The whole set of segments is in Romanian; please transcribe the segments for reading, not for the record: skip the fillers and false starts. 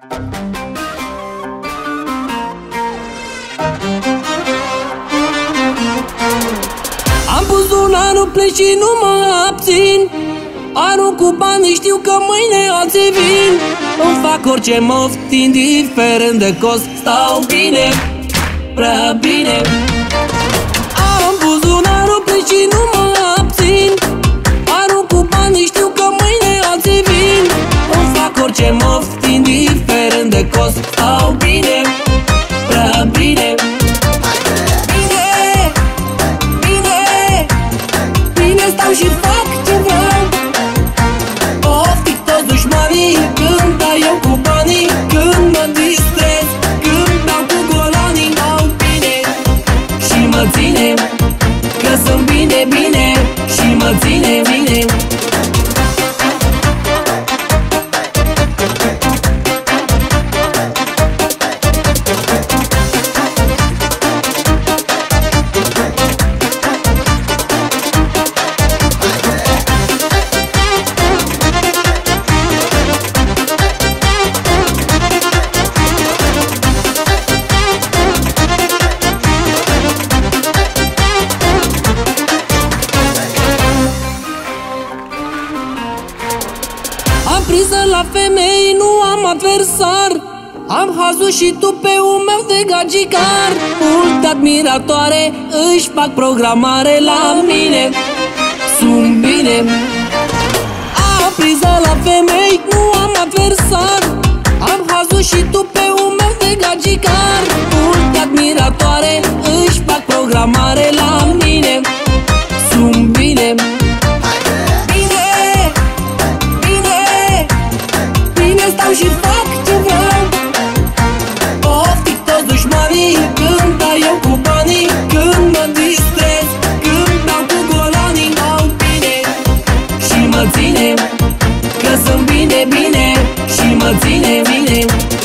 Am pus buzunarul plec și nu mă abțin. Anul cu bani, știu că mâine alții vin. Îmi fac orice moft, indiferent de cost. Stau bine, prea bine. Am buzunarul plec și nu mă abțin. Anul cu bani, știu că mâine alții vin. Îmi fac orice moft, indiferent de cost. Stau bine, prea bine. Stau și fac ce vreau. Oftic toți dușmanii când dai eu cu banii, când mă distrez, când beau cu golanii. Au bine și mă ține, că sunt bine, bine și mă ține bine. Am priză la femei, nu am adversar. Am hazul și tu pe un meu de gagicar. Multe admiratoare își fac programare la mine. Sunt bine. Am priză la femei, nu am adversar. Am hazul și tu pe un meu de gagicar. Multe admiratoare își fac programare la mine. Sunt bine. Stau și fac ce vreau. Oftic toți dușmanii când dai eu cu banii, când mă distrez, când beau cu golanii. Au bine și mă ține, că sunt bine, bine și mă ține bine.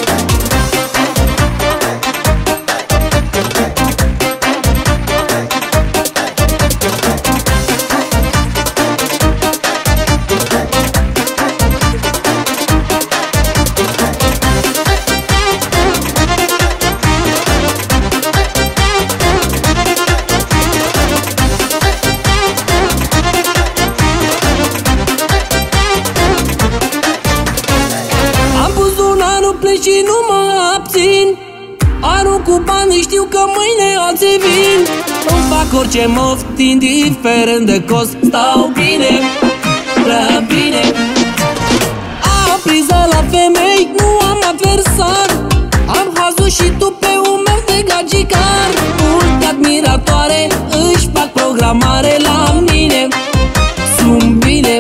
Și nu mă abțin. Anul cu bani, știu că mâine alții vin. Îmi fac orice moft, indiferent de cost. Stau bine, prea bine. Am priză la femei, nu am adversar. Am hazul și tu pe un meu de gagicar. Multe admiratoare își fac programare la mine. Sunt bine.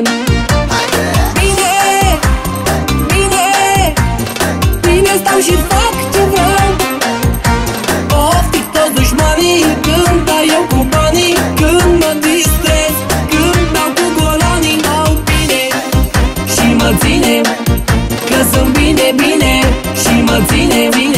Stau și fac ce vreau. Oftic toți dușmanii când dai eu cu banii, când mă distrez, când beau cu golanii. Au bine și mă ține, că sunt bine, bine și mă ține bine.